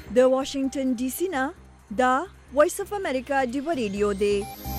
د واشنگټن ډي سي نه دا وایس اف امریکا ډیو ریډیو دی.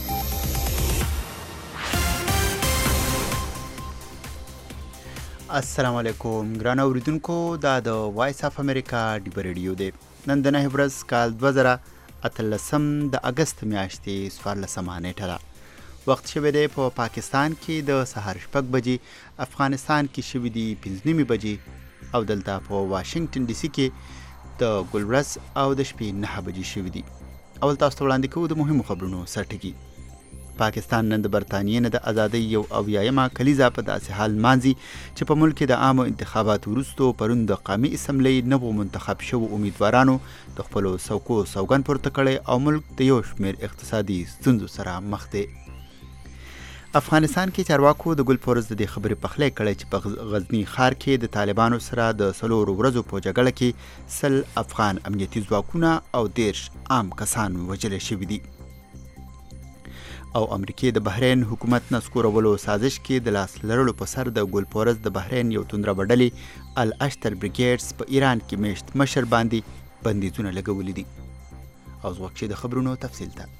السلام علیکم ګران اوریدونکو، دا د وایس اف امریکا ډیو ریډیو دی. نن د 9 ورځ کال 2013 د اگست میاشتې 14 نیټه ده. وخت شوی دی په پاکستان کې د سهار 6 بجې، افغانستان کې شوی دی 5 بجې او دلته په واشنگټن ډي سي کې د ګلورس او د شپې 9 بجې شوی دی. اول تاسو ته وړاندې کوو د مهمو خبرونو سرټکی. پاکستان نن د برطانیې نه د ازادۍ 90مه کلیزه په داسې حال مانځي چې په ملک کې د عامو انتخاباتو وروسته پرون د قومي اسمبلی نوو منتخب شوو امیدوارانو د خپلو څوکو سوګند پورته کړی او ملک د یو شمېر اقتصادي ستونزو سره مخ دی. افغانستان کې چارواکو د ګلپورز د دې خبرې پخلی کړی چې په غزني ښار کې د طالبانو سره د 4 ورځو په جګړه کې 100 افغان امنیتي ځواکونه او 10 عام کسان وژل شوي دي. او امریکې د بحرین حکومت نسکورولو سازش کې د لاس لرلو په سر د ګلپورز د بحرین یو توندره بډلې الاشتر بریګیډز په ایران کې میشت مشر باندې بندیزونه لګولي دي. او وخت د خبرونو تفصیل ته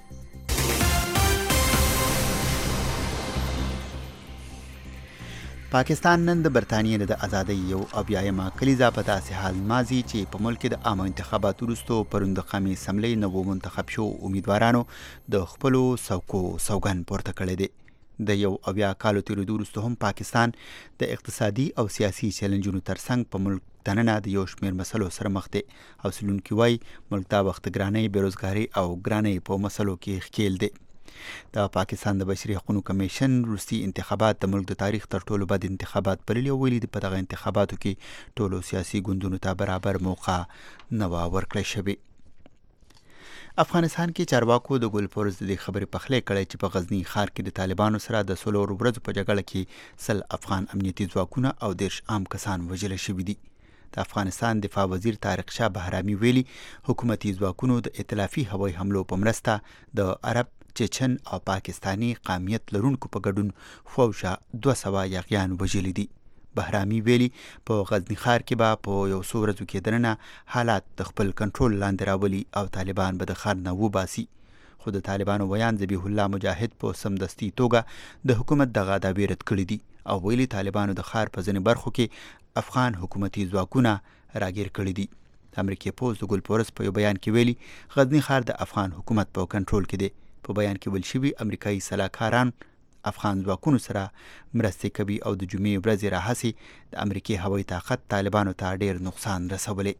پاکستان نن د برطانیې د ازادۍ 90مه کلیزه په داسې حال مازی چې په ملک د عامو انتخاباتو وروسته پرون د قومي اسمبلی نوو منتخب شو امیدوارانو د خپلو څوکو سوګند پورته کړی دی. د 90 کالو تیریدو وروسته هم پاکستان د اقتصادي او سیاسي چیلنجونو ترڅنګ په ملک دننه د یو شمېر مسلو سره مخ دی او څېړونکي وایي ملک دا وخت ګرانۍ، بېروزګاري او ګرانۍ په مسلو کې ښکیل دی. د پاکستان د بشري حقوقو کمیشن روسي انتخابات د ملک د تاریخ تر ټولو بد انتخابات بللي او ویلي دي په دغه انتخاباتو کې ټولو سیاسي ګوندونو ته برابر موقع نه وه ورکړی شوې. افغانستان کې چارواکو د ګلپورز د دې خبرې پخلی کړی چې په غزني ښار کې د طالبانو سره د 4 ورځو په جګړه کې 100 افغان امنیتي ځواکونه او 10 عام کسان وژل شوي دي. د افغانستان دفاع وزیر طارق شاه بهرامي ویلي حکومتي ځواکونو د ائتلافي هوایي حملو په مرسته د عرب، چچن او پاکستانی قومیت لرونکو په ګډون فوجا 200 یاغیان وژلي دي. بهرامي ویلي په غزني ښار کې به په یو څو ورځو کې دننه حالات د خپل کنټرول لاندې راولي او طالبان به د ښار نه وباسي. خو د طالبانو ویان ذبیح الله مجاهد په سمدستي توګه د حکومت دغه دعوې رد کړي دي او ویلي طالبانو د ښار په ځینې برخو کې افغان حکومتي ځواکونه راګیر کړي دي. د امریکې پوځ د ګلپورز په یو بیان کې ویلي غزني ښار د افغان حکومت په کنټرول کې دی. په بیان کې ویل شوي امریکایي سلاکاران افغان ځواکونو سره مرستې کوي او د جمعې ورځې راهسې د امریکې هوایي طاقت طالبانو ته ډیر نقصان رسولی.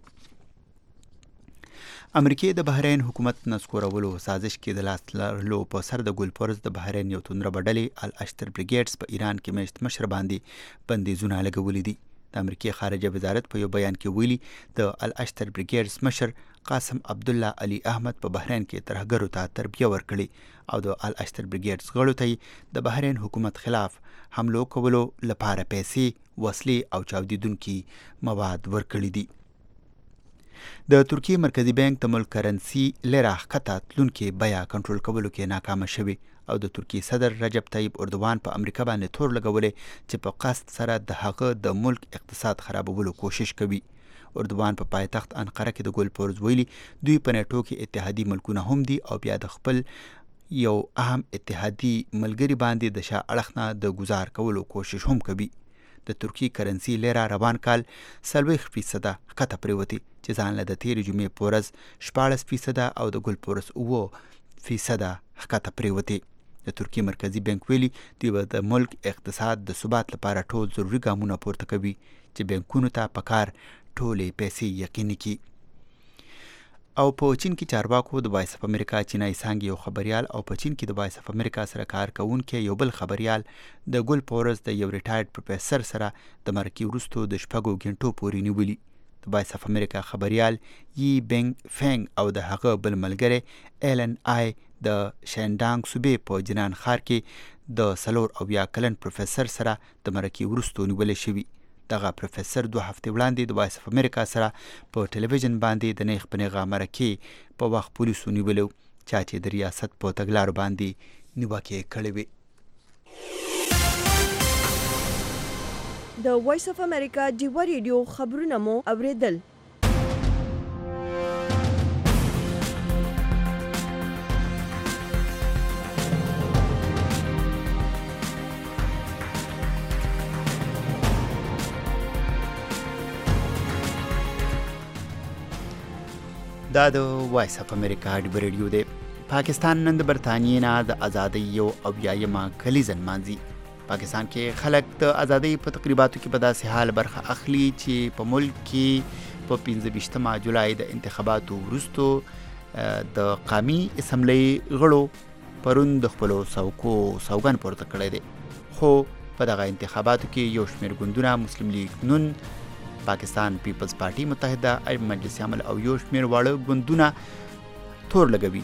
امریکې د بحرین حکومت نسکورولو سازش کې د لاس لرلو په سر د ګلپورز د بحرین یو توندره بډلې الاشتر بریګیډز په ایران کې میشت مشر باندې بندیزونه لګولي دي. د امریکې خارجه وزارت په یو بیان کې ویلي د الاشتر بریګیډز مشر قاسم عبدالله علي احمد په بحرین کې ترهګرو ته تربیه ورکړي او د الاشتر بریګیډز غړو ته د بحرین حکومت خلاف حملو کولو لپاره پیسې، وسلې او چاودیدونکي مواد ورکړي دي. د ترکیې مرکزی بانک د ملک کرنسي لیره ښکته تلونکې بیه کنټرول کولو کې ناکامه شوې او د ترکیې صدر رجب طیب اردوان په امریکا باندې تور لګولې چې په قصد سره د هغه د ملک اقتصاد خرابولو کوشش کوي. اردوان په پایتخت انقره کې د ګلپورز ویلي دوی په نیټو کې اتحادي ملکونه هم دي او بیا د خپل یو اهم اتحادي ملګری باندې د شا اړخ نه د گزار کولو کوشش هم کوي. د ترکی کرنسي لیره روان کال 40% ښکته پریوتې چې ځان له د تیرې جمعې په ورځ 14% او د ګلپورز 9% ښکته پریوتې. د ترکیې مرکزی بانک ویلي دوی به د ملک اقتصاد د ثبات لپاره ټول ضروري ګامونه پورته کوي چې بانکونو ته پکار ټولې پیسې یقیني کړي. او په چین کې چارواکو د وایس اف امریکا چینایي څانګې یو خبریال او په چین کې د وایس اف امریکا سره کار کوونکی یو بل خبریال د ګلپورز د یو ریټایرډ پروفیسر سره د مرکې وروسته د 6 غنټو پورې نیولي. د وایس اف امریکا خبریال یي بنګ فنګ او د هغه بل ملګری ایلن آی د شاندانګ صوبې په جنان ښار کې د 4 کلن پروفیسر سره د مرکې وروسته نیول شوي. دغه پروفیسر 2 هفتې وړاندې د وایس اف امریکا سره په ټلویزیون باندې د نیغ په نیغه مرکې په وخت پولیسو نیولو چا چې د ریاست په تګلارو باندې نیوکې کړې وې. د وایس اف امریکا ډیو ریډیو خبرونه مو اوریدل. دا د وایس اف امریکا ډیبر ریډیو دی. پاکستان نن د برطانیې نه د ازادۍ یو اویایمه کلیزه نمانځي. پاکستان کې خلک د ازادۍ په تقریباتو کې په داسې حال برخه اخلي چې په ملک کې په 15 جولای د انتخاباتو وروستو د قومي اسمبلی غړو پرون د خپلو سوګند پورته کړی دی. خو په دغه انتخاباتو کې یو شمېر ګوندونه مسلم لیگ نون، پاکستان پیپلز پارټي متحده، مجلس عمل او یو شمېر واړه ګوندونه تور لګوي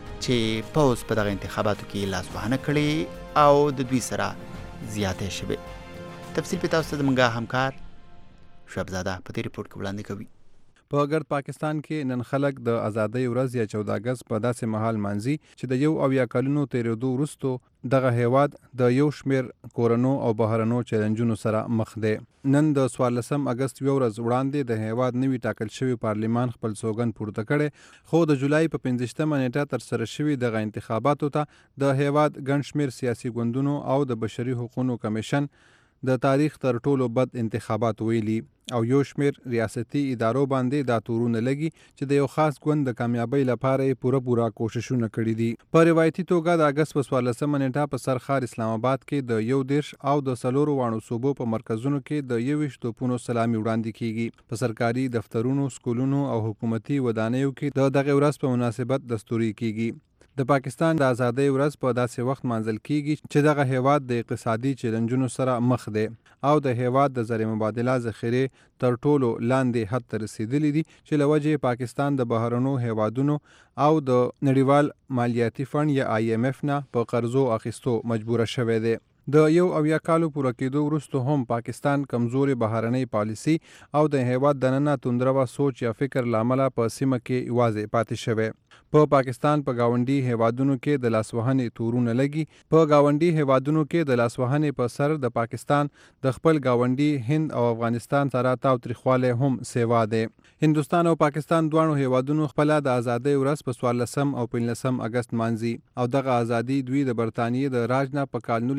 چې پوز په دغه انتخاباتو کې لاس وهنه کړي او د دوی سره زیاتې شوې. تفصیل په تاسو د منګه همکار شعیب زاده په دې ریپورت کې وړاندې کوي. په ګرد پاکستان کې نن خلک د ازادۍ ورځ یا 14 اګست په داسې مهال مانځي چې د 1 کلونو تیرېدو وروستو دغه هیواد د یو شمېر کورنو او بهرنو چیلنجونو سره مخ دی. نن د 14 اګست یو ورځ وړاندې د هیواد نوي ټاکل شوی پارلیمان خپل سوګند پورته کړی، خو د جولای په 15 نیټه ترسره شوي دغه انتخاباتو ته د هیواد ګڼ شمېر سیاسي ګوندونو او د بشري حقوقو کمیشن د تاریخ تر ټولو بد انتخابات ویلي او یو شمېر ریاستي ادارو باندې دا تورونه لګي چې د یو خاص ګوند د کامیابۍ لپاره یې پوره کوششونه کړي دي. په روایتي توګه د اګست په 14 نیټه په سرخار اسلام آباد کې د 11 او د 4 واړو صوبو په مرکزونو کې د 21 توپونو سلامي وړاندې کیږي. په سرکاري دفترونو، سکولونو او حکومتي ودانیو کې دغه ورځ په مناسبت دستوري کیږي. د پاکستان د ازادۍ ورځ په داسې وخت مانځل کیږي چې دغه هیواد د اقتصادي چیلنجونو سره مخ دی او د هیواد د زر مبادله ذخیرې تر ټولو لاندې حد ته رسیدلي دي چې له وجې پاکستان د بهرنو هیوادونو او د نړیوال مالیاتي فند یا IMF نه په قرضو اخیستو مجبوره شوی دی. د 1 کالو پوره کېدو وروسته هم پاکستان کمزوري بهرنۍ پالیسي او د هیواد دننه توندرو سوچ یا فکر لامله په سیمه کې یوازې پاتې شوی. په پاکستان په گاونډي هیوادونو کې د لاسوهنې تورونه لګي. په گاونډي هیوادونو کې د لاسوهنې په سر د پاکستان د خپل گاونډي هند او افغانستان سره تاوتریخوالی هم سیوا دی. هندوستان او پاکستان دواړو هیوادونو خپل د ازادۍ ورځ په 14 او 15 اګست مانځي او دغه ازادي دوی د برطانیې د راج نه په کال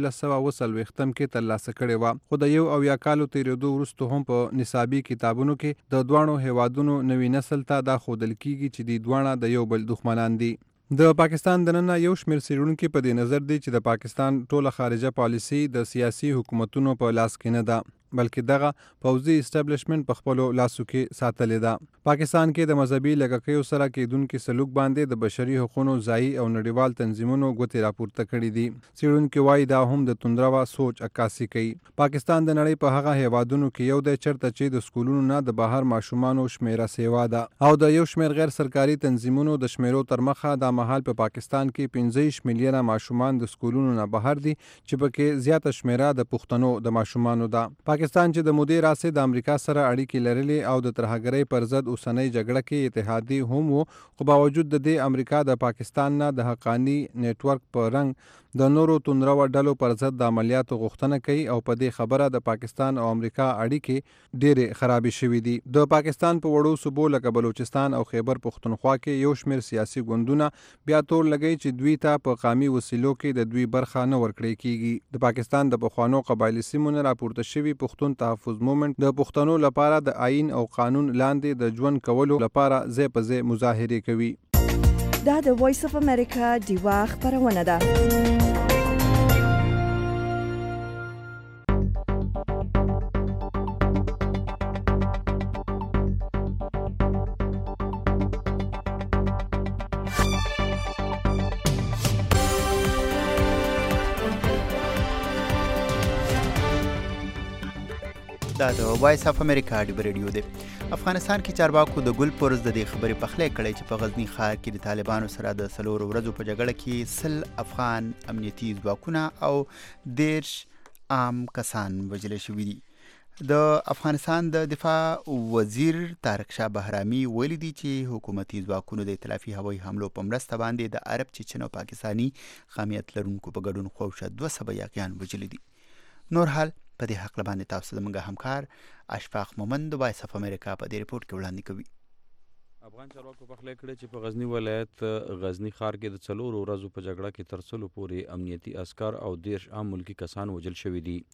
1940 کې ترلاسه کړې وه. خو د 1 کالو تیرېدو وروسته هم په نصابي کتابونو کې د دواړو هیوادونو نوي نسل ته دا ښودل کیږي چې دوی دواړه د یو بل دښمنان دي. د پاکستان دننه یو شمېر څېړونکي په دې نظر دي چې د پاکستان ټوله خارجه پالیسي د سیاسي حکومتونو په لاس کې نه ده، بلکې دغه پوځي اسټابلیشمنټ په خپلو لاسو کې ساتلې ده. پاکستان کې د مذهبي لږکیو سره کېدونکي سلوک باندې د بشري حقوقو ځایي او نړیوال تنظیمونو ګوتې راپورته کړي دي. څېړونکي وایي دا هم د توندرو سوچ عکاسي کوي. پاکستان د نړۍ په هغه هیوادونو کې یو دی چېرته چې د سکولونو نه د بهر ماشومانو شمیره سیوا ده او د یو شمېر غیر سرکاري تنظیمونو د شمیرو تر مخه دا مهال په پاکستان کې 15 میلیونه ماشومان د سکولونو نه بهر دي چې پکې زیاته شمیره د پښتنو د ماشومانو ده. پاکستان چې د مودې راهیسې د امریکا سره اړیکې لرلې او د ترهګرۍ پر ضد اوسنۍ جګړه کې اتحادی هم وو، خو باوجود د دې امریکا د پاکستان نه د حقانی نیټورک په رنګ د نورو توندرو ډلو پر ضد د عملیاتو غوښتنه کوي او په دې خبره د پاکستان او امریکا اړیکې ډېرې خرابې شوې دي. د پاکستان په وړو صوبو لکه بلوچستان او خیبر پښتونخوا کې یو شمېر سیاسي ګوندونه بیا تور لګوي چې دوی ته په قومي وسیلو کې د دوی برخه نه ورکړې کیږي. د پاکستان د پخوانو قبایلي سیمو نه راپورته شوي پښتون تحفظ مومنټ د پښتنو لپاره د آئین او قانون لاندې د ژوند کولو لپاره ځای په ځای مظاهرې کوي. دا د وایس اف امریکا ډیوا خبرونه ده. دا د وایس اف امریکا ډیبر ریډیو دی. افغانستان کې چارواکو د ګل پورز د دې خبرې پخلی کړی چې په غزني ښار کې د طالبانو سره د 4 ورځو په جګړه کې 100 افغان امنیتي ځواکونه او 10 عام کسان وژل شوي دي. د افغانستان د دفاع وزیر طارق شاه بهرامي ویلي دي چې حکومتي ځواکونو د ائتلافي هوایي حملو په مرسته باندې د عرب، چچن او پاکستاني خامیت لرونکو په ګډون خوښه 200 یاغیان وژلي دي. نور حال په دې حق لباندې تاسو د منګه همکار اشفاق مومند د وایس اف امریکا په دې ریپورت کې وړاندې کوي. افغان چارواکو پخلی کړی چې په غزنی ولایت غزنی ښار کې د 4 ورځو په جګړه کې تر 100 پورې امنیتي عسکر او 10 عام ملکی کسان وژل شوي دي.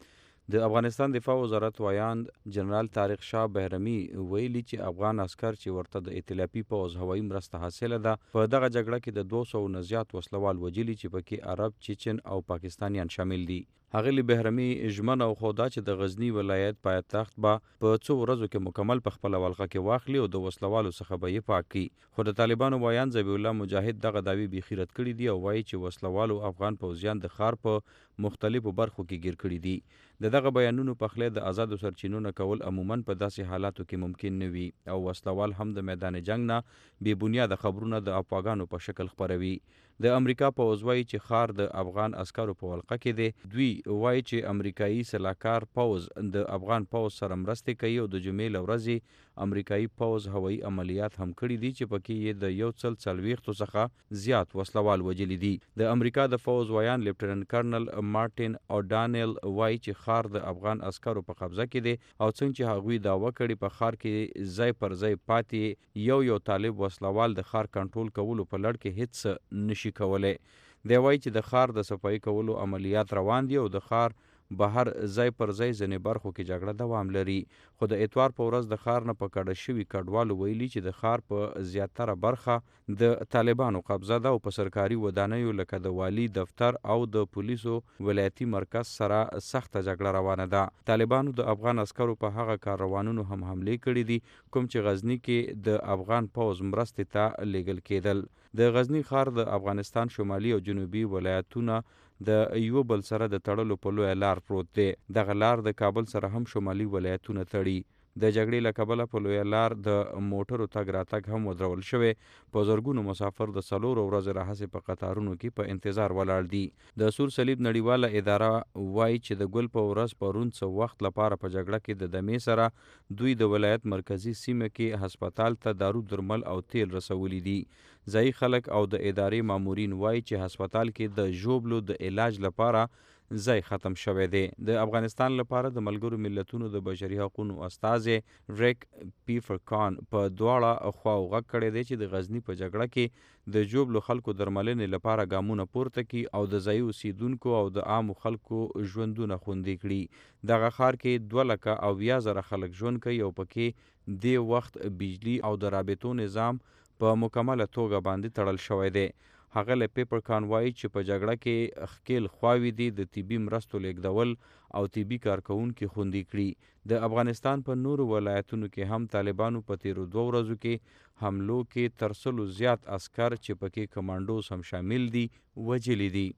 د افغانستان دفاع وزارت وایاند جنرال طارق شاه بهرمي ویلي چې افغان عسکر چې ورته د ائتلافي پوځ هوایي مرسته حاصله ده په دغه جګړه کې د 200 نه زیات وسلوال وجلي چې پکې عرب، چچن او پاکستانیان شامل دي. هغلی بهرمي ژمنه وښوده چې د غزنی ولایت پایتخت به په څو ورځو کې مکمل په خپله ولقه کې واخلي او د وسلوالو څخه به یې پاک کړي. خو د طالبانو وایاند ذبیح الله مجاهد دغه دعوی بیخي رد کړي دي او وایي چې وسلوالو افغان پوځیان د ښار په مختلفو برخو کې ګیر کړي دي. دغه بیانونو په خله د آزادو سرچینو نه کول عموما په داسې حالاتو کې ممکن نه وي او وسلوال هم د میدان جنگ نه بې بنیاده خبرونه د افواګانو په شکل خپروي. د امریکا پوځ وایي چې ښار د افغان عسکرو په ولقه کې دی. دوی وایي چې امریکایي سلاکار پوځ د افغان پوځ سره مرستې کوي او د جمعې له ورځې امریکایي پوځ هوایي عملیات هم کړي دي چې پکې یې د 140 څخه زیات وسلوال وجلي دي. د امریکا د پوځ وایان لیفټننټ کرنل مارټین اوډانیل وایي چې ښار د افغان عسکرو په قبضه کې دی او څنګه چې هغوی دعوه کړي په ښار کې ځای پر ځای پاتې یو طالب وسلوال د ښار کنټرول کولو په لړ کې هیڅ نشي کولای. دی وایي چې د ښار د صفایي کولو عملیات روان دي او د ښار بهر ځای پر ځای ځینې برخو کې جګړه دوام لري. خو د اتوار په ورځ د ښار نه په کډه شوي کډوالو ویلي چې د ښار په زیاتره برخه د طالبانو قبضه ده او په سرکاري ودانیو لکه د والی دفتر او د پولیسو ولایتي مرکز سره سخته جګړه روانه ده. طالبانو د افغان عسکرو په هغه کاروانونو هم حملې کړي دي کوم چې غزنی کې د افغان پوځ مرستې ته لیږل کېدل. د غزنی ښار د افغانستان شمالي او جنوبي ولایتونه د یو بل سره د تړلو په لویه لار پروت دی. دغه لار د کابل سره هم شمالي ولایتونه تړي. د جګړې له کبله په لویه لار د موټرو تګ راتګ هم ودرول شوی. په زرګونو مسافر د 4 ورځې راهیسې په قطارونو کې په انتظار ولاړ دي. د سور صلیب نړیواله اداره وایي چې د ګل په ورځ پرون څه وخت لپاره په جګړه کې د دمې سره دوی د ولایت مرکزی سیمه کې هسپتال ته دارو درمل او تیل رسولی دي. ځایي خلک او د ادارې مامورین وایي چې هسپتال کې د ژوبلو د علاج لپاره ځای ختم شوی دی. د افغانستان لپاره د ملګرو ملتونو د بشري حقوقو استازی ریک پیفرکان په دواړه خواو غږ کړی دی چې د غزنی په جګړه کې د ژوبلو خلکو درملنې لپاره ګامونه پورته کړي او د ځایي اوسیدونکو او د عامو خلکو ژوندونه خوندي کړي. دغه ښار کې 2,80,000 خلک ژوند کوي او پکې د وخت بجلی او د رابطو نظام په مکمله توګه باندې تړل شوی دی. هغه له پیپرکان وایي چې په جګړه کې ښکیل خواوې دي د طبي مرستو لیږدول او طبي کارکوونکي خوندي کړي. د افغانستان په نورو ولایتونو کې هم طالبانو په تیرو 2 ورځو کې حملو کې تر 100 زیات عسکر چې پکې کمانډوز هم شامل دي وجلي دي.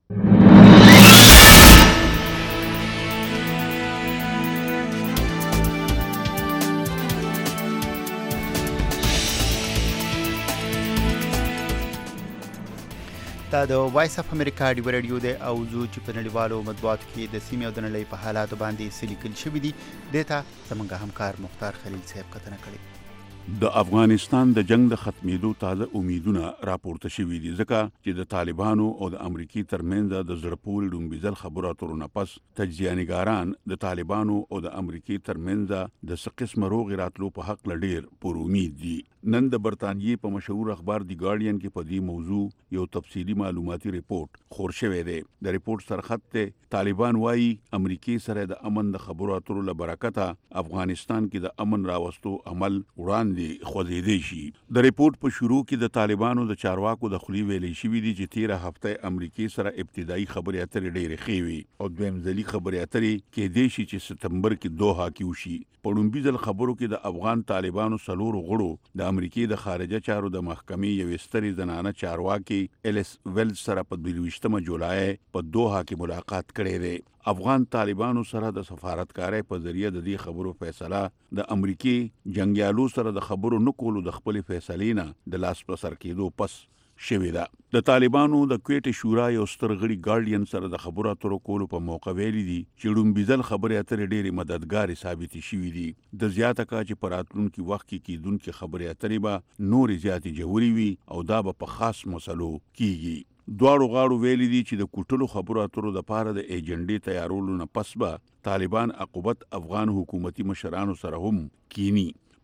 دا د وایس اف امریکا ډیو رادیو دی او زه چې په نړیوالو مطبوعاتو کې د سیمې او د نړۍ په حالاتو باندې څه لیکل شوي دي دې ته زموږ همکار مختار خلیل صاحب کتنه کړې. د افغانستان د جنگ د ختمېدو تازه امیدونه راپورته شوي دي ځکه چې د طالبانو او د امریکای ترمنځ د زړه پورې ډومبېدل خبرو اترو نه پس تجزیه‌نګاران د طالبانو او د امریکای ترمنځ د څه قسمه روغې راتلو په حق لډیر پر امید دي. نن د برتانیې په مشهور اخبار دی ګارډین کې په دې موضوع یو تفصیلی معلوماتي ریپورت خور شوی دی. د ریپورت سرخط ته طالبان وایي امریکای سره د امن د خبرو اترو له برکته افغانستان کې د امن راوستو عمل وړاندې خوځېدی شي. د ریپورت په شروع کې د طالبانو د چارواکو د خولي ویلې شوی دي چې 13 هفته امریکای سره ابتدایي خبرې اترې ډېرې ښې وي او دویم ځلي خبرې اترې کې دی چې سپتمبر کې دوحه کې وشي. په لومبي ځل خبرو کې د افغان طالبانو څلورو غړو د امریکای د خارجه چارو د محکمې یوې سترې زنانه چارواکي الیس ویلز سره په 22 جولای په دوحه کې ملاقات کړی دی. افغان طالبانو سره د سفارتکارۍ په ذریعہ د دې خبرو فیصله د امریکای جنگیالو سره د خبرو نه کولو د خپل فیصلې نه د لاس په سر کېدو پس شوی ده. د طالبانو د کویټ شورا یو ستر غړي ګارډین سره د خبرو اترو کولو په موقع ویلي دي چې ډومبېدل خبرې اترې ډېرې مددګارې ثابتې شوي دي. د زیاته کا چې په راتلونکي وخت کې کیدونکې خبرې اترې به نورې زیاتې جوړې وي او دا به په خاص مسلو کیږي. دواړو غاړو ویلي دي چې د کوټلو خبرو اترو د پاره د ایجنډې تیارولو نه پس به طالبان عقوبت افغان حکومتي مشرانو سره هم کینی.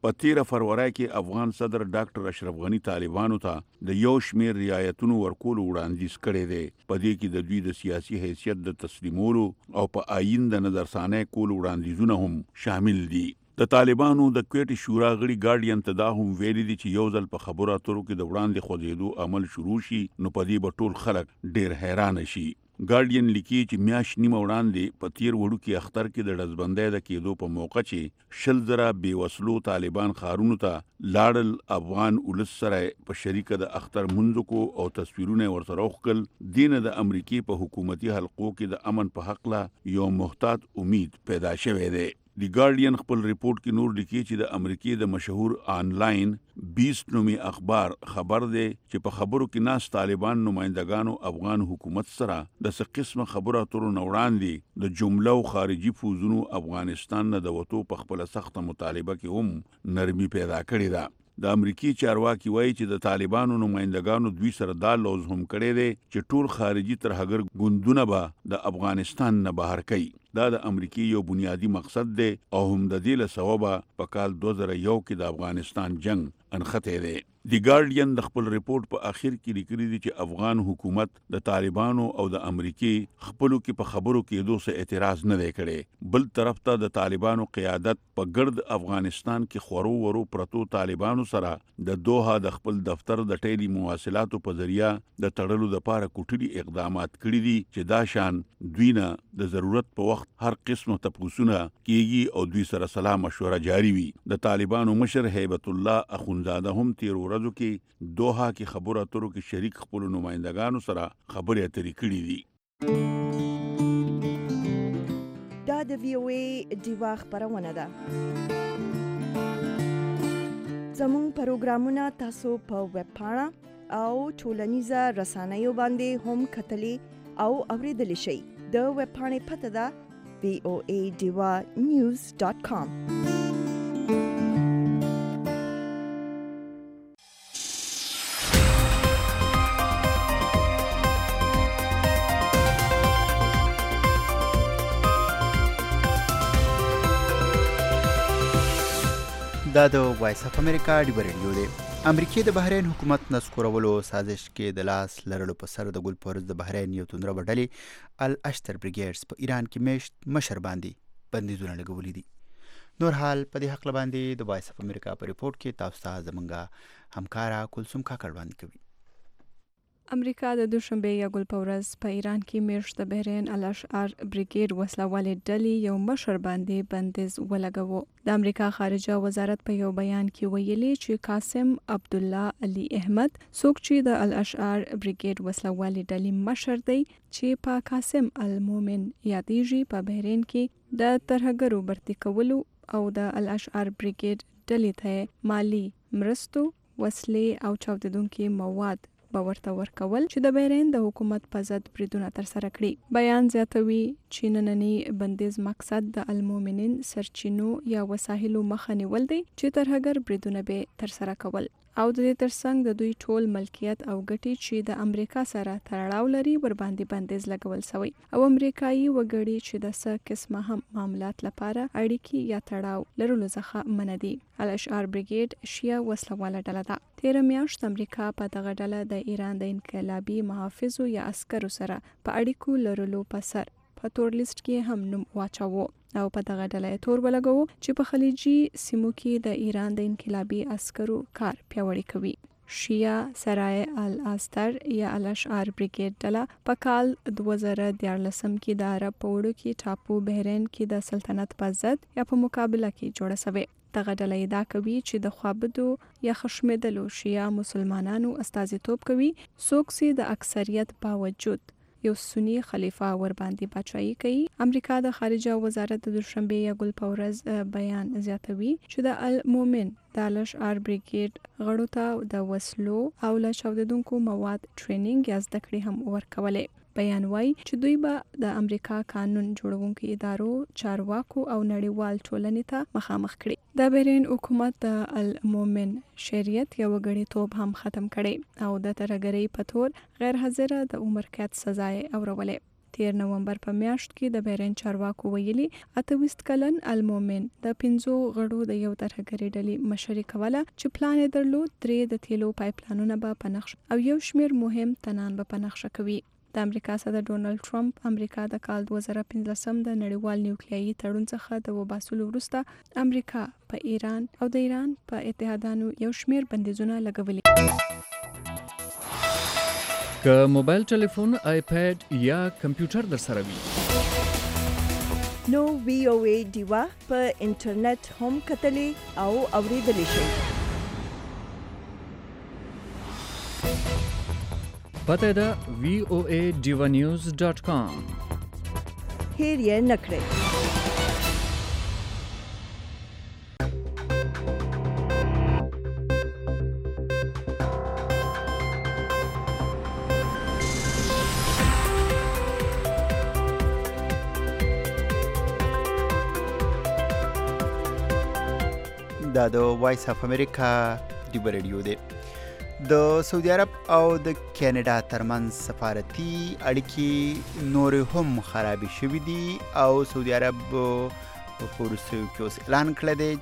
په 13 فروری کې افغان صدر ډاکټر اشرف غنی طالبانو ته د یو شمیر رعایتونو ورکول وړاندیز کړی دی. په دې کې د دوی د سیاسي حیثیت د تسلیمولو او په آئین د نظرثانه کول وړاندیزونه هم شامل دي. د طالبانو د کویټ شورا غړي ګارډین ته دا هم ویلي دي چې یو ځل په خبرو اترو کې د وړاندې خوځېدو عمل شروع شي نو په دې به ټول خلک ډېر حیران شي. ګارډین لیکي چې میاشت نیمه وړاندې په تیر وړوکي اختر کې د ډزبندۍ د کېدو په موقع چې 100,000 بېوسلو طالبان ښارونو ته لاړل، افغان ولس سره په شریکه د اختر منځ کو او تصویرونه ورسره وکړل. دینه د امریکای په حکومتي حلقو کې د امن په حق لا یو محتاط امید پیدا شوی دی. دی ګارډین خپل ریپورت کې نور لیکي چې د امریکای د مشهور آنلاین 20 نومي اخبار خبر دی چې په خبرو کې ناس طالبان نمائندگانو افغان حکومت سره د څه قسمه خبرو اترو نه وړاندې د جمله او خارجي فوزونو افغانستان نه د وټو په خپل سخته مطالبه کې هم نرمي پیدا کړې ده. د امریکای چارواکي وایي چې د طالبانو نمائندگانو دوی سره دا لوز هم کړی دی چې ټول خارجي ترهګر ګوندونه به د افغانستان نه بهر کوي. دا د امریکای یو بنیادی مقصد دی او هم د دې له سببه په کال 2001 کې د افغانستان جنگ انخته دی. دی ګارډین د خپل ریپورت په اخر کې لیکلي دي چې افغان حکومت د طالبانو او د امریکای خپلو کې په خبرو کې دوه اعتراض نه دی کړی. بل طرف ته د طالبانو قیادت په ګرد افغانستان کې خورو ورو پرتو طالبانو سره د دوحه د خپل دفتر د ټیلی مواصلاتو په ذریعہ د تړلو لپاره کوټلي اقدامات کړي دي چې دا شان دوی نه د ضرورت په وخت هر قسمه تپوسونه کیږي او دوی سره سلام مشوره جاری وي. د طالبانو مشر هیبت الله اخونزاده هم تیر ورځو کې دوحه کې خبرو اترو کې شریک خپل نمائندگانو سره خبرې اترې کړې دي. دا د VOA ډیوا خبرونه ده. زموږ پروګرامونه تاسو په ویب پاڼه او ټولنیزه رسنیو باندې هم کتلی او اوریدلی شئ. د ویب پاڼې پته ده voadivanews.com. دا د وایس اف امریکا ډیو ریډیو دی. امریکای د بحرین حکومت نسکورولو سازش کې د لاس لرلو په سر د ګلپورز د بحرین یو توندره ډلې الاشتر بریګیډز په ایران کې میشت مشر باندې بندیزونه لګولي دي. نور حال په دې حق باندې د وایس اف امریکا په ریپورت کې تاسو ته زمونږه همکارا کلثوم کاکړ باندې کوي. امریکا د دوشنبه یا ګل په ورځ په ایران کې میشت د بحرین الاشعار بریګیډ وسلوالې ډلې یو مشر باندې بندیز ولګاوه. د امریکا خارجه وزارت په یو بیان کې ویلي چې قاسم عبدالله علي احمد څوک چې د الاشعار بریګیډ وسلوالې ډلې مشر دی چې په قاسم المومن یادېږي په بحرین کې د ترهګرو برتی کولو او د الاشعار بریګیډ ډلې ته مالی مرستو وسلې او چاودیدونکي مواد ورته ورکول چې د بحرین د حکومت په ضد بریدونه ترسره کړي. بیان زیاتوي چې نننی بندیز مقصد د المؤمنین سرچینو یا وسایلو مخه نیول دی چې ترهګر بریدونه به ترسره کول او د دې ترڅنګ د دوی ټول ملکیت او ګټې چې د امریکا سره تړاو لري ور باندې بندیز لګول شوی او امریکایي وګړي چې د څه قسمه هم معاملات لپاره اړیکې یا تړاو لرلو څخه منع دي. الاشعار بریګیډ شیعه وسلواله ډله ده. تیر میاشت امریکا په دغه ډله د ایران د انقلابي محافظو یا عسکرو سره په اړیکو لرلو په سر په تور لیست کې هم نوم واچاوه او په دغه ډله تور ولګو چې په خلیجي سیمو کې د ایران د انقلابي عسکرو کار پیاوړی کوي. شیعه سرای الاستر یا الاشعار بریګیډ ډله په کال 2014 کې د عرب په وړو کې ټاپو بحرین کې د سلطنت په ضد یا په مقابله کې جوړه شوې. دغه ډله ادعا کوي چې د خوابدو یا خشمېدلو شیعه مسلمانانو استازیتوب کوي څوک چې د اکثریت باوجود یو سنی خلیفہ ور باندې بچای کوي. امریکا د خارجه وزارت د دوشنبه یا ګل په ورځ بیان زیاتوي چې د المؤمن د الاشعار بریګیډ غړو ته د وسلو او له چاودیدونکو مواد ټریننګ یا زده کړې هم ورکولې. بیان وايي چې دوی به د امریکا قانون جوړونکو ادارو چارواکو او نړیوال ټولنې ته مخامخ کړي. د بحرین حکومت د المؤمن شریعت یا وګړیتوب هم ختم کړي او د ترهګرۍ په تور غیر حاضر د عمر قید سزا اورولې. 13 نومبر په میاشت کې د بحرین چارواکو ویلي 28 کلن المومن د 5 غړو د یو ترهګرۍ ډلې مشري کوله چې پلان یې درلود 3 د تیلو پایپلاینونه به په نقش او یو شمېر مهم تنان به په نقشه کوي. د امریکا صدر ډونالد ټرمپ امریکا د کال 2015 د نړیوال نیوکلیایي تړون څخه د وباسلو وروسته امریکا په ایران او د ایران په اتحادانو یو شمېر بندیزونه لګولي. که موبایل ټلیفون، آیپاد یا کمپیوټر در سره وي نو VOA ډیوا په انټرنیټ هم کتلې او اوریدلې شئ. پته ده voadivanews.com. هیر یې نکړئ. دا د وایس اف امریکا ډیبه ریډیو دی. د سعودي عرب او د کینیډا ترمنځ سفارتي اړیکې نور هم خرابې شوې دي او سعودي عرب په وروستیو کې اوس اعلان کړی دی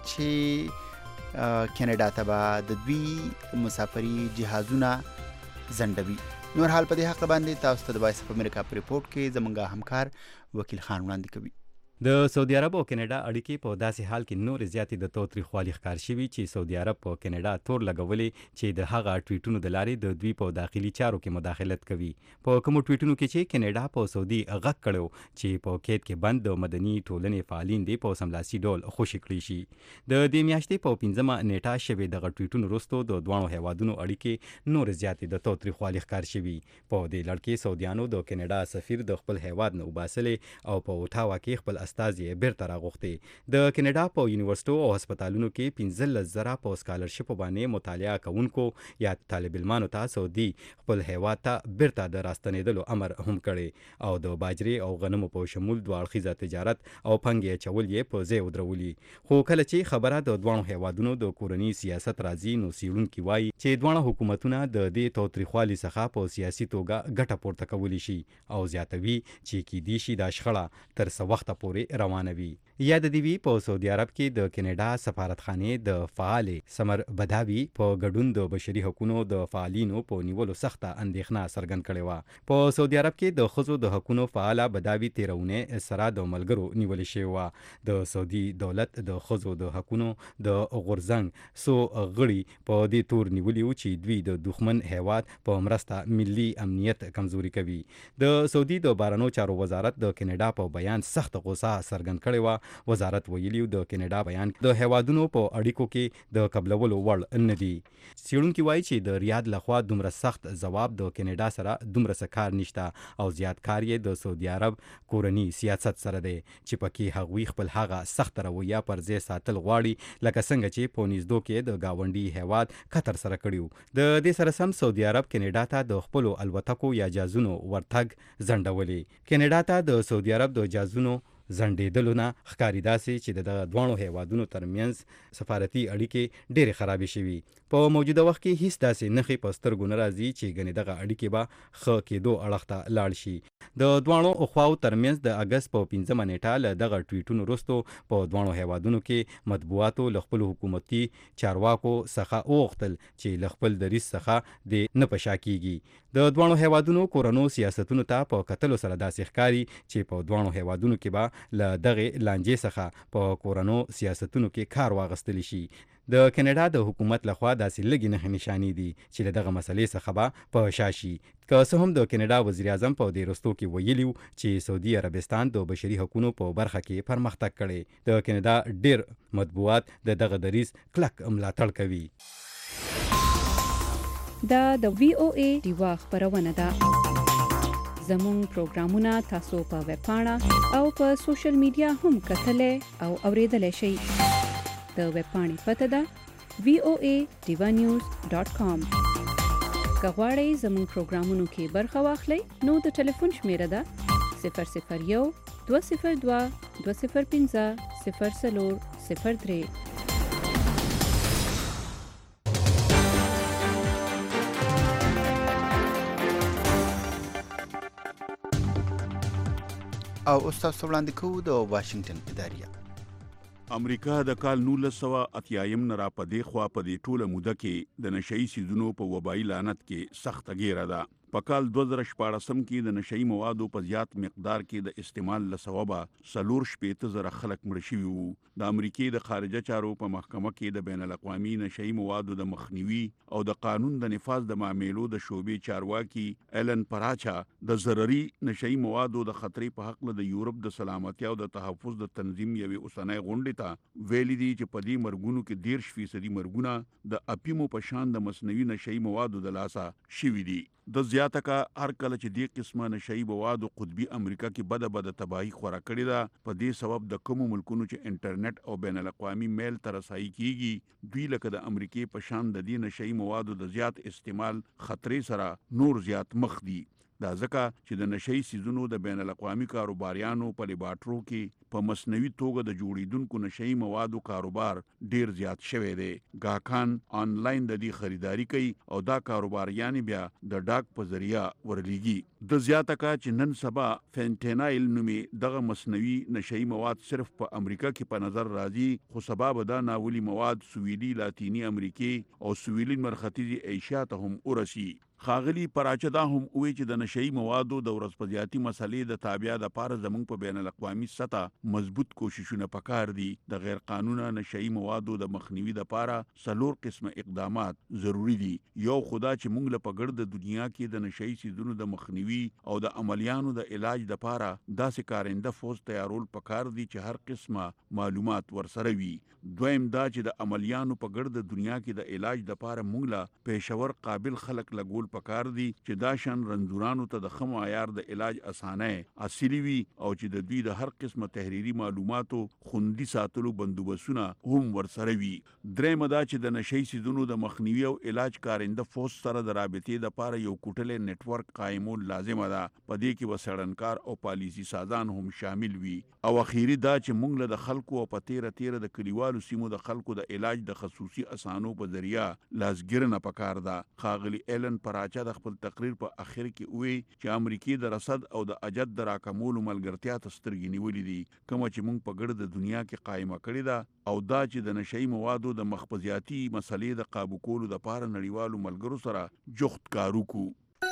چې کینیډا ته به د دوی مسافري جهازونه ځنډوي. نور حال په دې حق باندې تاسو ته د وایس اف امریکا په ریپورت کې زموږ همکار وکیل خان وړاندې کوي. د سعودي عرب او کینیډا اړیکې په داسې حال کې نور زیاتې د تاوتریخوالي ښکار شوي چې سعودي عرب په کینیډا تور لګولې چې د هغه ټویټونو د لارې د دوی په داخلي چارو کې مداخلت کوي. په کومو ټویټونو کې چې کینیډا په سعودي غږ کړو چې په قید کې بند د مدني ټولنې فعالین دي په سملاسي ډول خوشي کړی شي. د دې میاشتې په 15مه نیټه شوې دغه ټویټونو وروسته د دوه هیوادونو اړیکې نور زیاتې د تاوتریخوالي ښکار شوي. په دې لړ کې سعودیانو د کینیډا سفیر د خپل هیواد نه وباسلې او په اوټاوا کې خپل استازي بیرته راغوښتي. د کینیډا په یونیورسيټو او هسپتالونو کې 15,000 په سکالرشپ باندې مطالعه کوونکو یا طالب علمانو ته سعودي خپل هیواد ته بیرته د راستنېدلو امر هم کړی او د باجري او غنمو په شمول دوه اړخیزه تجارت او پنګې اچول یې په ځای ودرولي. خو کله چې خبره د دوه هیوادونو د کورني سیاست راځي نو څېړونکي وایي چې دوه حکومتونه د دې تاوتریخوالي څخه په سیاسي توګه ګټه پورته کولی شي او زیاتوي چې کیدای شي دا شخړه تر څه وخته پورې روانه وي. یاد دی وی په سعودي عرب کې د کینیډا سفارتخانه د فعال سمر بداوی په ګډون د بشري حقوقو د فعالینو په نیولو سخته اندېښنه څرګند کړې و. په سعودي عرب کې د ښځو د حقوقو فعال بداوی تیرونه سره د ملګرو نیول شوی و. د سعودي دولت د ښځو د حقوقو د غورځنګ سو غړي په دې تور نیولي و چې دوی د دښمن هیواد په مرسته ملي امنیت کمزوري کوي. د سعودي د بهرنیو چارو وزارت د کینیډا په بیان سخت غوسه څرګند کړې و. وزارت ویلیو د کینیډا بیان د هیوادونو په اړیکو کې د قبلولو وړ نه دی. څېړونکي وایي چې د ریاض لخوا دومره سخت ځواب د کینیډا سره دومره څه کار نشته او زیات کار یې د سعودي عرب کورني سیاست سره دی چې پکې هغوی خپل هغه سخت رویه پر ځای ساتل غواړي لکه څنګه چې په نږدو کې د گاونډي هیواد قطر سره کړیو. د دې سره سم سعودي عرب کینیډا ته د خپل الوتکو یا جازونو ورتګ ځنډولې. کینیډا ته د سعودي عرب د جازونو ځنډېدلو نه ښکاري داسې چې د دوه هیوادونو ترمنځ سفارتي اړیکې ډېرې خرابې شوي. په موجوده وخت کې هیڅ داسې نښې په سترګو نه راځي چې ګنې دغه اړیکې به ښه کېدو اړخ ته لاړ شي. د دوه خواو ترمنځ د اګست په 15مه نیټه له دغه ټویټونو وروسته په دوه هیوادونو کې مطبوعاتو له خپل حکومتي چارواکو څخه وغوښتل چې له خپل دریځ څخه د نه په شا کېږي. د دوه هیوادونو کورنو سیاستونو ته په کتلو سره داسې ښکاري چې په دوه هیوادونو کې به له دغه لانجې څخه په کورنو سیاستونو کې کار واغستل شي. د کینیډا د حکومت لخوا داسې لږې نښې نښانې دي چې له دغه مسلې څخه به په شا شي. که څه هم د کینیډا وزیر اعظم په دې وروستو کې ویلي و چې سعودي عربستان د بشري حقوقو په برخه کې پرمختګ کړی. د کینیډا ډېر مطبوعات د دغه دریځ کلک ملاتړ کوي. دا د VOA ډیوا خبرونه ده. زموږ پروګرامونه تاسو په ویب پاڼه او په سوشل میډیا هم کتلای او اوریدلای شئ. د ویب پاڼې پته ده voadivanews.com. که غواړئ زموږ پروګرامونو کې برخه واخلئ نو د ټلیفون شمیره ده 001 202 205 0403. او استاد وړاندې کوو د واشنگټن اداریه. امریکا د کال 1980 نه را پدې خوا په دې ټوله موده کې د نشئی سیزونو په وبایي لعنت کې سخت ګیره ده. په کال 2014 کې د نشئی موادو په زیات مقدار کې د استعمال لسببه 4,000 خلک مړ شوي وو. د امریکای د خارجه چارو په محکمه کې د بین الاقوامي نشئی موادو د مخنیوي او د قانون د نفاذ د معاملو د شوبې چارواکي ایلن پراچا د ضرري نشئی موادو د خطرې په حق د یورپ د سلامتیا او د تحفظ د تنظیم یوې اوسنۍ غونډې ته ویلي دي چې په دې مرګونو کې 10% مرګونه د اپیمو په شان د مصنوعي نشئی موادو د لاسه شوي دي. د زیاته کا هر کله چې دې قسمه نشئی موادو قطبي امریکا کې بده تباہی خورا کړې ده. په دې سبب د کوم ملکونو چې انټرنیټ او بین الاقوامي میل ته رسایي کیږي دوی لکه د امریکای په شان د دې نشئی موادو د زیات استعمال خطرې سره نور زیات مخ دي. دا ځکه چې د نشئی سیزونو د بین الاقوامي کاروباریانو په لیبارټرو کې په مصنوعي توګه د جوړیدونکو نشئی موادو کاروبار ډیر زیات شوی دی. ګاهکان آنلاین د دې خریداري کوي او دا کاروباریان بیا د ډاک په ذریعہ ورلیږي. د زیاته کا چې نن سبا فینټینایل نومي دغه مصنوعي نشئی مواد صرف په امریکا کې په نظر راځي خو سبب دا ناولي مواد سویلي لاتینی امریکای او سویلي مرختیزي ایشیا ته هم ورسي. خاغلی پراچه دا هم وی چې د نشئی موادو د ورځپدیاتي مسلې د تابع د پاره زمونږ په بین الاقوامي سطح مضبوط کوششونه پکار دي. د غیر قانونه نشئی موادو د مخنیوي د پاره 4 قسمه اقدامات ضروری دي. یو خدا چې موږ له پګړد دنیا کې د نشئی سیزونو د مخنیوي او د عملیانو د علاج د پاره داسې کارنده فوج تیارول پکار دي چې هر قسمه معلومات ورسره وي. دویم دا چې د عملیانو پګړد دنیا کې د علاج د پاره موږ له پېښور قابل خلک لګول پکار دي چې دا شان رنځورانو ته د خمو عیار د علاج اسانه اصلي وي او چې د دوی د هر قسمه تحریری معلوماتو خوندي ساتلو بندوبستونه هم ورسره وي. درېم دا چې د نشئی سیزونو د مخنیوي او علاج کارنده فوج سره د رابطې د پاره یو کوټلې نتورک قائمول لازمه ده. په دې کې وسړنکار او پالیسي سازان هم شامل وي. او اخیری دا چې موږ له خلکو او په تیر د کلیوالو سیمو د خلکو د علاج د خصوصي اسانو په ذریعہ لاسګرنه پکار ده. خاغلی ایلن پراچا د خپل تقریر په اخر کې وی چې امریکای د رصد او د اجد د راکمولو ملګرتیا ته سترګې نیولې دي کوم چې موږ په ګرد دنیا کې قائمه کړې ده او دا چې د نشئی موادو د مخبزیاتي مسلې د قابو کولو د پاره نړیوالو ملګرو سره جوخت کارو کو.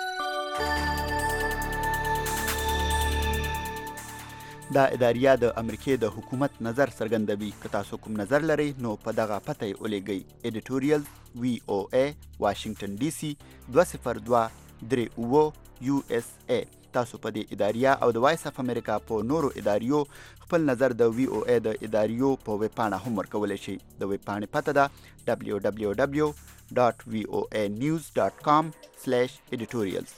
دا اداریه د امریکای د حکومت نظر څرګندوي. که تاسو کوم نظر لرئ نو په دغه پته یې ولېږئ. ایډیټوریال VOA واشنگټن DC 20238 USA. تاسو په دې اداریه او د وایس اف امریکا په نورو اداریو خپل نظر د VOA د اداریو په ویب پاڼه هم ورکولی شئ. د ویب پاڼې پته ده www.voanews.com/editorials.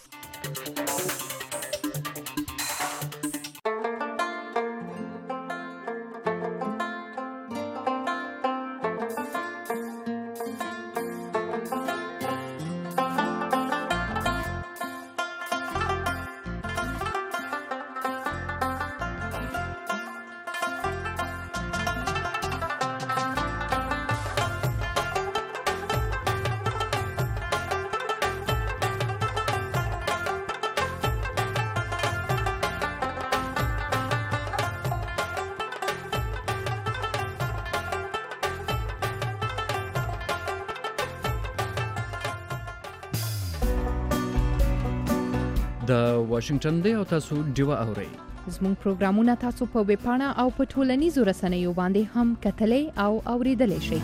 د واشنگټن دی او تاسو ډیوه اورئ. زموږ پروګرامونه تاسو په ویب پاڼه او په ټولنیزو رسنیو باندې هم کتلای او اوریدلای شئ.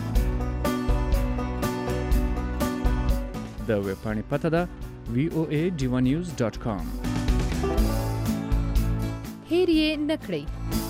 د ویب پاڼې پته ده voadivanews.com. هیر یې نکړئ.